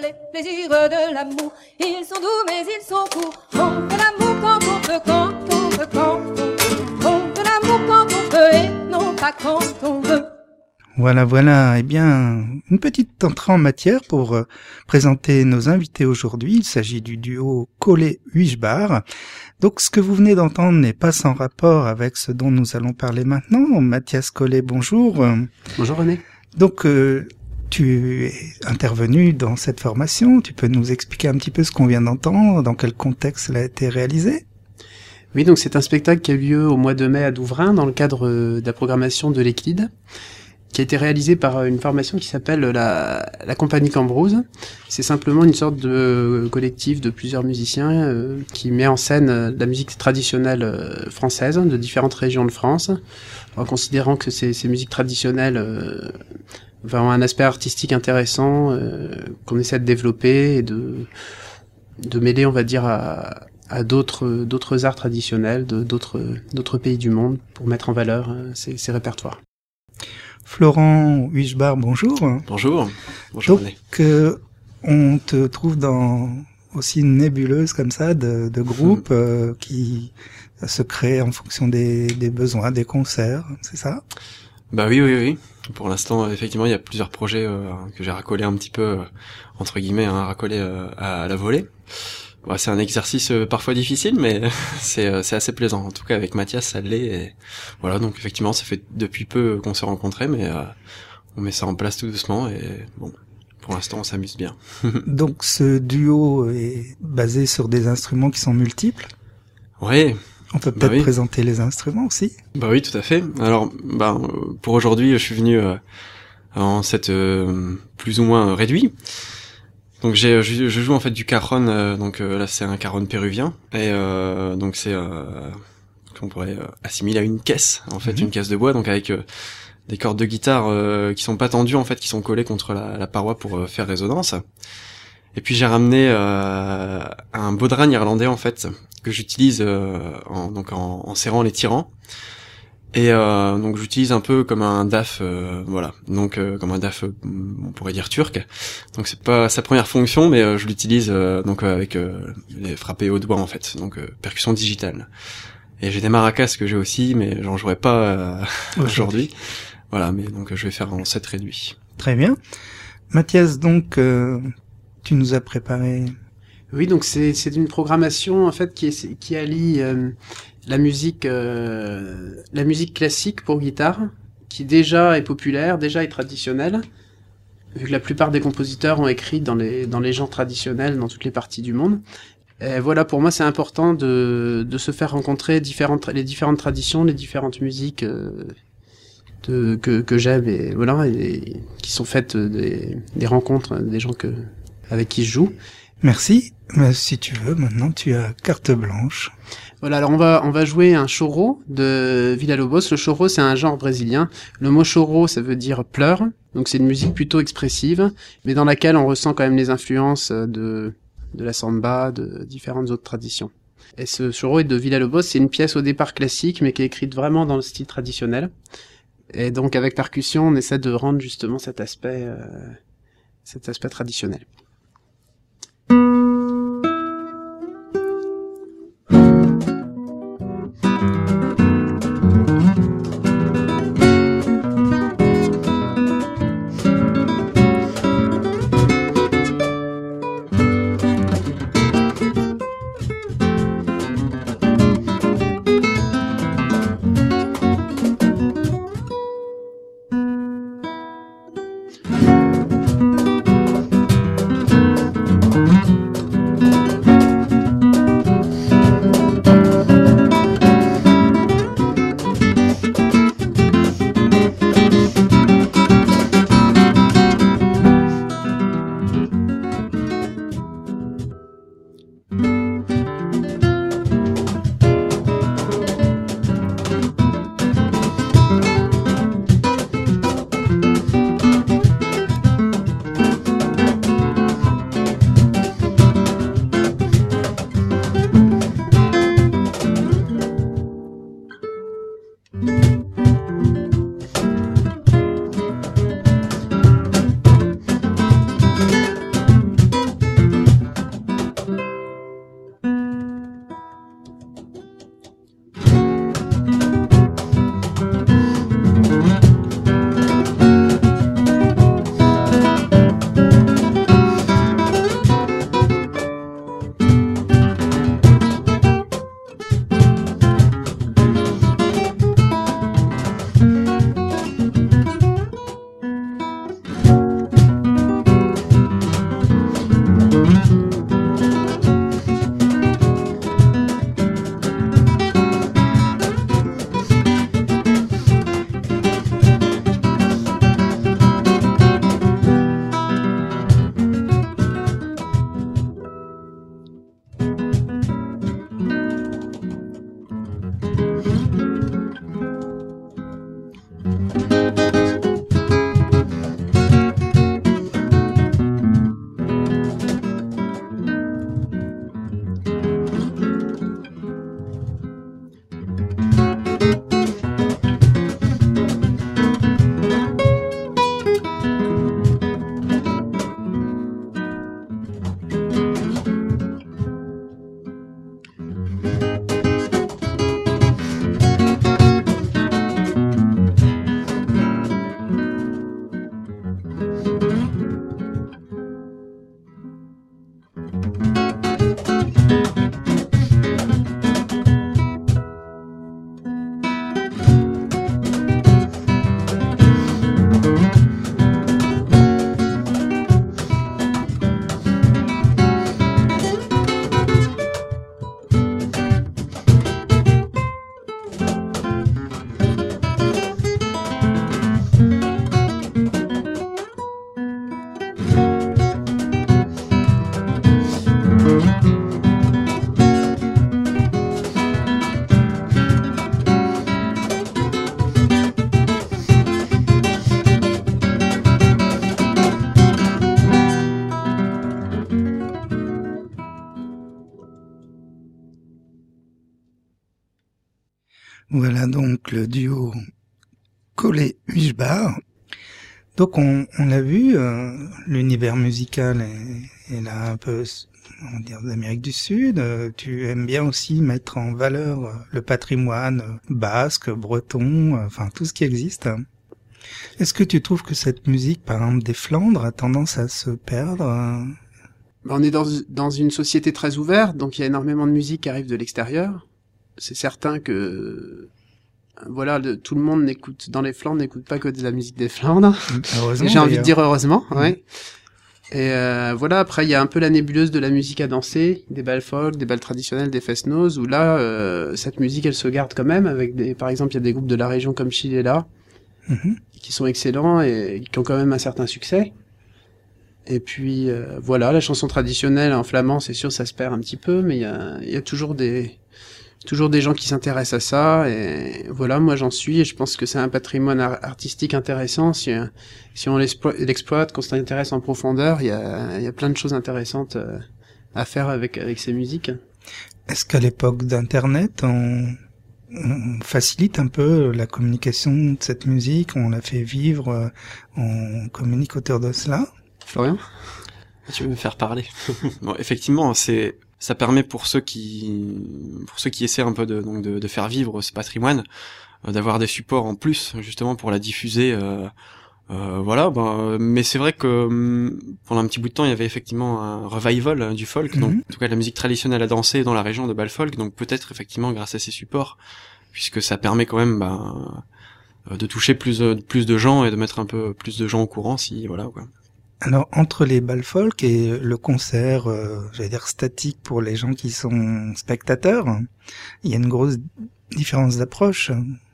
les plaisirs de l'amour. Ils sont doux mais ils sont courts. On fait l'amour quand on peut, quand on veut, quand on veut. On fait l'amour quand on peut et non pas quand on veut. Voilà. Eh bien, une petite entrée en matière pour présenter nos invités aujourd'hui. Il s'agit du duo Collet-Huichbar. Donc, ce que vous venez d'entendre n'est pas sans rapport avec ce dont nous allons parler maintenant. Mathias Collet, bonjour. Bonjour René. Donc, tu es intervenu dans cette formation. Tu peux nous expliquer un petit peu ce qu'on vient d'entendre, dans quel contexte cela a été réalisé ? Oui, donc c'est un spectacle qui a eu lieu au mois de mai à Douvrin dans le cadre de la programmation de l'Eclide, qui a été réalisé par une formation qui s'appelle la Compagnie Cambrousse. C'est simplement une sorte de collectif de plusieurs musiciens qui met en scène la musique traditionnelle française de différentes régions de France, en considérant que ces musiques traditionnelles ont un aspect artistique intéressant qu'on essaie de développer et de mêler, on va dire, à d'autres arts traditionnels d'autres pays du monde pour mettre en valeur ces répertoires. Florent Huichbar, bonjour. Bonjour. Donc, on te trouve dans aussi une nébuleuse comme ça de groupes qui se créent en fonction des besoins, des concerts, c'est ça ? Bah oui. Pour l'instant, effectivement, il y a plusieurs projets que j'ai racolés un petit peu, entre guillemets, racolés à la volée. Bah, c'est un exercice parfois difficile, mais c'est assez plaisant. En tout cas, avec Mathias, ça l'est. Et voilà, donc effectivement, ça fait depuis peu qu'on s'est rencontrés, mais on met ça en place tout doucement. Et bon, pour l'instant, on s'amuse bien. Donc, ce duo est basé sur des instruments qui sont multiples ? Oui. On peut peut-être présenter les instruments aussi ? Bah oui, tout à fait. Alors, pour aujourd'hui, je suis venu en set plus ou moins réduit. Donc je joue en fait du cajon, donc là c'est un cajon péruvien et donc c'est qu'on pourrait assimiler à une caisse en fait, une caisse de bois, donc avec des cordes de guitare qui sont pas tendues en fait, qui sont collées contre la paroi pour faire résonance. Et puis j'ai ramené un baudran irlandais en fait que j'utilise en serrant les tirants. Et donc j'utilise un peu comme un DAF, donc comme un DAF, on pourrait dire turc. Donc c'est pas sa première fonction, mais je l'utilise donc avec les frappés au doigt en fait, donc percussion digitale. Et j'ai des maracas que j'ai aussi, mais j'en jouerai pas aujourd'hui. Voilà, mais donc je vais faire en set réduit. Très bien. Mathias, donc tu nous as préparé. Oui, donc c'est une programmation en fait qui allie la musique classique pour guitare, qui déjà est populaire, déjà est traditionnelle, vu que la plupart des compositeurs ont écrit dans les genres traditionnels dans toutes les parties du monde. Et voilà, pour moi, c'est important de se faire rencontrer les différentes traditions, les différentes musiques que j'aime, et voilà, et qui sont faites des rencontres des gens avec qui je joue. Merci. Mais si tu veux, maintenant tu as carte blanche. Voilà, alors on va jouer un choro de Villa-Lobos. Le choro, c'est un genre brésilien. Le mot choro, ça veut dire pleurs. Donc c'est une musique plutôt expressive, mais dans laquelle on ressent quand même les influences de la samba, de différentes autres traditions. Et ce choro est de Villa-Lobos. C'est une pièce au départ classique, mais qui est écrite vraiment dans le style traditionnel. Et donc avec percussion, on essaie de rendre justement cet aspect traditionnel. Voilà donc le duo Collet-Huichbar. Donc on l'a vu, l'univers musical est là un peu, on va dire, d'Amérique du Sud. Tu aimes bien aussi mettre en valeur le patrimoine basque, breton, enfin tout ce qui existe. Est-ce que tu trouves que cette musique, par exemple des Flandres, a tendance à se perdre? On est dans une société très ouverte, donc il y a énormément de musique qui arrive de l'extérieur. C'est certain que voilà, tout le monde dans les Flandres n'écoute pas que de la musique des Flandres. Heureusement, j'ai envie de dire heureusement, Mmh. ouais. Et voilà, après il y a un peu la nébuleuse de la musique à danser, des bals folk, des bals traditionnels, des fest-noz, où là cette musique elle se garde quand même avec par exemple il y a des groupes de la région comme Chilela qui sont excellents et qui ont quand même un certain succès. Et puis voilà, la chanson traditionnelle en flamand, c'est sûr ça se perd un petit peu, mais il y a toujours des gens qui s'intéressent à ça, et voilà, moi j'en suis, et je pense que c'est un patrimoine artistique intéressant si on l'exploite, qu'on s'intéresse en profondeur, il y a plein de choses intéressantes à faire avec ces musiques. Est-ce qu'à l'époque d'Internet, on facilite un peu la communication de cette musique, on la fait vivre, on communique autour de cela? Florian ? Tu veux me faire parler? Bon, effectivement, ça permet pour ceux qui essaient un peu de faire vivre ce patrimoine, d'avoir des supports en plus, justement, pour la diffuser, voilà, mais c'est vrai que pendant un petit bout de temps, il y avait effectivement un revival du folk, donc en tout cas la musique traditionnelle à danser dans la région de Balfolk, donc peut-être effectivement grâce à ces supports, puisque ça permet quand même de toucher plus de gens et de mettre un peu plus de gens au courant, si voilà quoi. Alors, entre les bals folk et le concert, j'allais dire statique pour les gens qui sont spectateurs, il y a une grosse différence d'approche.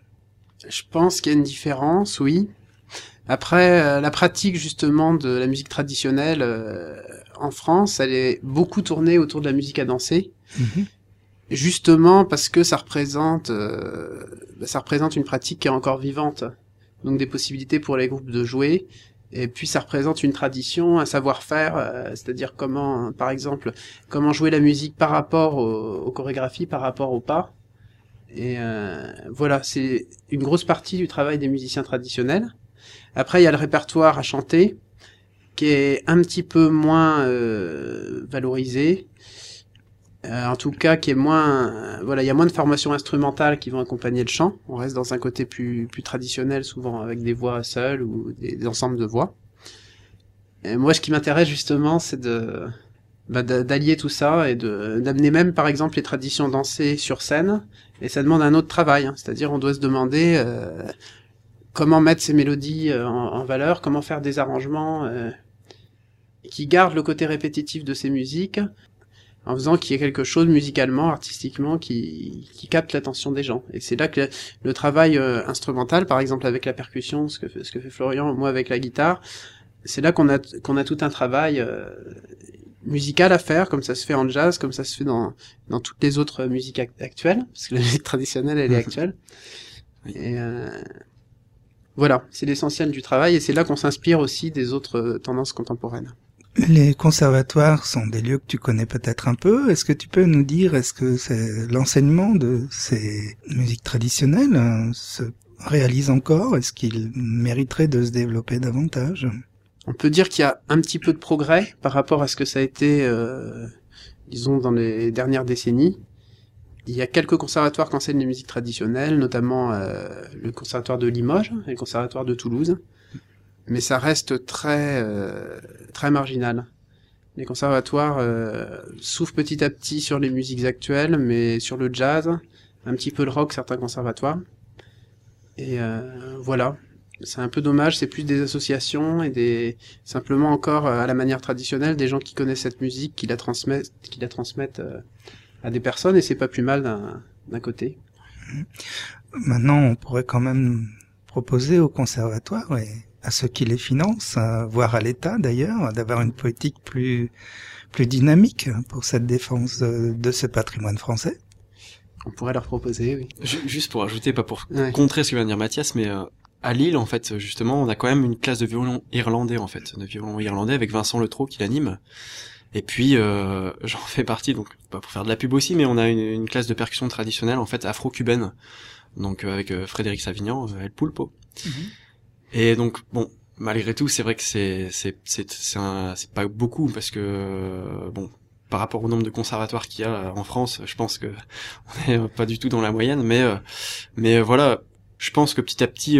Je pense qu'il y a une différence, oui. Après, la pratique justement de la musique traditionnelle en France, elle est beaucoup tournée autour de la musique à danser, justement parce que ça représente une pratique qui est encore vivante, donc des possibilités pour les groupes de jouer. Et puis ça représente une tradition, un savoir-faire, c'est-à-dire par exemple, comment jouer la musique par rapport aux chorégraphies, par rapport aux pas. Et voilà, c'est une grosse partie du travail des musiciens traditionnels. Après, il y a le répertoire à chanter, qui est un petit peu moins valorisé. En tout cas, qui est moins, voilà, il y a moins de formations instrumentales qui vont accompagner le chant. On reste dans un côté plus traditionnel, souvent avec des voix seules ou des ensembles de voix. Et moi, ce qui m'intéresse justement, c'est d'allier tout ça et d'amener même, par exemple, les traditions dansées sur scène. Et ça demande un autre travail, hein. C'est-à-dire, on doit se demander comment mettre ces mélodies en valeur, comment faire des arrangements qui garde le côté répétitif de ces musiques, en faisant qu'il y ait quelque chose musicalement, artistiquement, qui capte l'attention des gens. Et c'est là que le travail instrumental, par exemple avec la percussion, ce que fait Florian, moi avec la guitare, c'est là qu'on a tout un travail musical à faire, comme ça se fait en jazz, comme ça se fait dans toutes les autres musiques actuelles, parce que la musique traditionnelle, elle est actuelle. Et voilà, c'est l'essentiel du travail, et c'est là qu'on s'inspire aussi des autres tendances contemporaines. Les conservatoires sont des lieux que tu connais peut-être un peu. Est-ce que tu peux nous dire, est-ce que c'est l'enseignement de ces musiques traditionnelles se réalise encore? Est-ce qu'il mériterait de se développer davantage? On peut dire qu'il y a un petit peu de progrès par rapport à ce que ça a été, disons, dans les dernières décennies. Il y a quelques conservatoires qui enseignent les musiques traditionnelles, notamment le conservatoire de Limoges et le conservatoire de Toulouse. Mais ça reste très marginal. Les conservatoires s'ouvrent petit à petit sur les musiques actuelles, mais sur le jazz, un petit peu le rock, certains conservatoires. Et voilà, c'est un peu dommage, c'est plus des associations et simplement encore à la manière traditionnelle, des gens qui connaissent cette musique, qui la transmettent à des personnes, et c'est pas plus mal d'un côté. Maintenant, on pourrait quand même proposer aux conservatoires et à ceux qui les financent, voire à l'État d'ailleurs, d'avoir une politique plus dynamique pour cette défense de ce patrimoine français. On pourrait leur proposer, oui. Juste pour ajouter, pas pour contrer ce que vient de dire Mathias, mais à Lille, en fait, justement, on a quand même une classe de violon irlandais, en fait, avec Vincent Letreau qui l'anime. Et puis, j'en fais partie, donc pas pour faire de la pub aussi, mais on a une classe de percussion traditionnelle, en fait, afro-cubaine, donc avec Frédéric Savignan, El Pulpo. Et donc, bon, malgré tout, c'est vrai que c'est pas beaucoup, parce que, bon, par rapport au nombre de conservatoires qu'il y a en France, je pense que on n'est pas du tout dans la moyenne, mais voilà, je pense que petit à petit,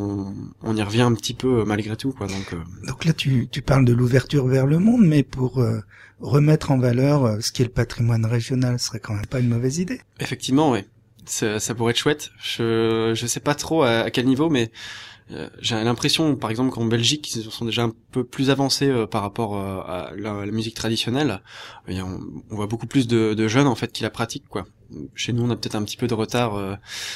on y revient un petit peu malgré tout, quoi. Donc là, tu parles de l'ouverture vers le monde, mais pour remettre en valeur ce qui est le patrimoine régional, ce serait quand même pas une mauvaise idée. Effectivement, oui. Ça pourrait être chouette. Je sais pas trop à quel niveau, mais j'ai l'impression, par exemple, qu'en Belgique, ils sont déjà un peu plus avancés par rapport à la musique traditionnelle. Et on voit beaucoup plus de jeunes, en fait, qui la pratiquent, quoi. Chez nous, on a peut-être un petit peu de retard.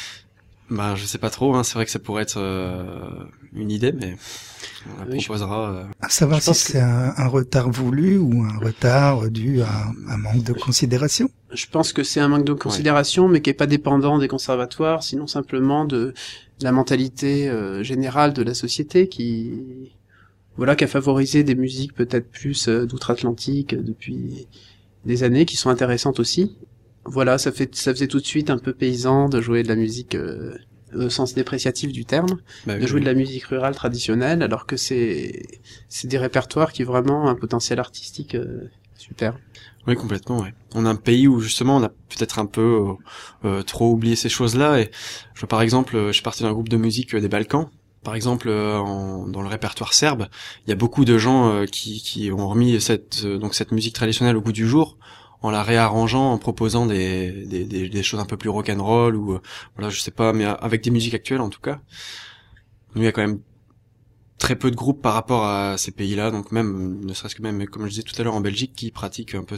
Je sais pas trop, hein. C'est vrai que ça pourrait être une idée, mais on la proposera. À savoir si c'est un retard voulu ou un retard dû à un manque de considération. Je pense que c'est un manque de considération, mais qui est pas dépendant des conservatoires, sinon simplement de la mentalité générale de la société qui a favorisé des musiques peut-être plus d'outre-Atlantique depuis des années, qui sont intéressantes aussi. Voilà, ça faisait tout de suite un peu paysan de jouer de la musique au sens dépréciatif du terme, jouer de la musique rurale traditionnelle, alors que c'est des répertoires qui ont vraiment un potentiel artistique super. Oui, complètement, ouais. On a un pays où justement on a peut-être un peu trop oublié ces choses-là, et par exemple, je suis parti d'un groupe de musique des Balkans. Par exemple, dans le répertoire serbe, il y a beaucoup de gens qui ont remis cette musique traditionnelle au goût du jour, en la réarrangeant, en proposant des choses un peu plus rock'n'roll ou voilà, je sais pas, mais avec des musiques actuelles en tout cas. Nous, il y a quand même très peu de groupes par rapport à ces pays-là, donc même, ne serait-ce que même, comme je disais tout à l'heure, en Belgique, qui pratiquent un peu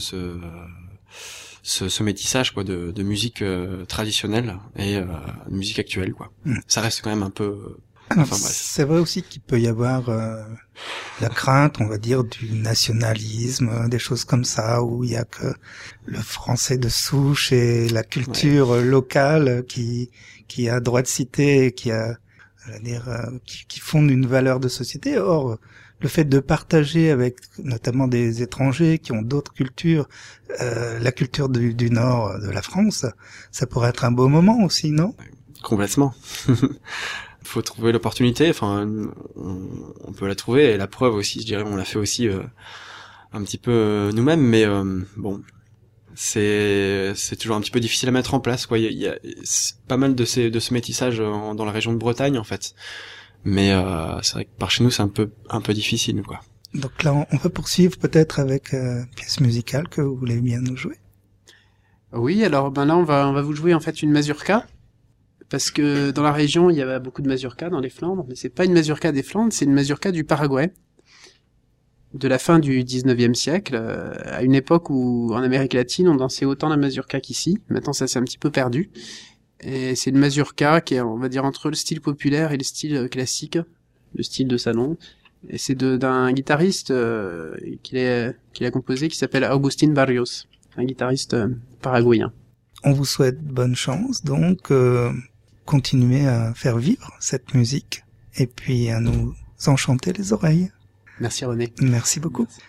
ce métissage, quoi, de musique traditionnelle et de musique actuelle, quoi. Ça reste quand même un peu. C'est vrai aussi qu'il peut y avoir la crainte, on va dire, du nationalisme, des choses comme ça, où il y a que le français de souche et la culture locale qui a droit de citer, qui fonde une valeur de société. Or, le fait de partager avec notamment des étrangers qui ont d'autres cultures, la culture du nord de la France, ça pourrait être un beau moment aussi, non? Complètement. Faut trouver l'opportunité, enfin on peut la trouver, et la preuve aussi, je dirais, on l'a fait aussi un petit peu nous-mêmes, mais bon, c'est toujours un petit peu difficile à mettre en place, quoi. Il y a pas mal de ce métissage dans la région de Bretagne, en fait, mais c'est vrai que par chez nous c'est un peu difficile, quoi. Donc là on peut poursuivre peut-être avec une pièce musicale que vous voulez bien nous jouer. Oui, alors là on va vous jouer en fait une mazurka. Parce que dans la région, il y a beaucoup de mazurkas dans les Flandres, mais c'est pas une mazurka des Flandres, c'est une mazurka du Paraguay. de la fin du 19e siècle, à une époque où en Amérique latine on dansait autant la mazurka qu'ici. Maintenant ça s'est un petit peu perdu. Et c'est une mazurka qui est, on va dire, entre le style populaire et le style classique, le style de salon. Et c'est d'un guitariste qu'il a composé qui s'appelle Agustín Barrios, un guitariste paraguayen. On vous souhaite bonne chance, donc continuez à faire vivre cette musique et puis à nous enchanter les oreilles. Merci René. Merci beaucoup. Merci.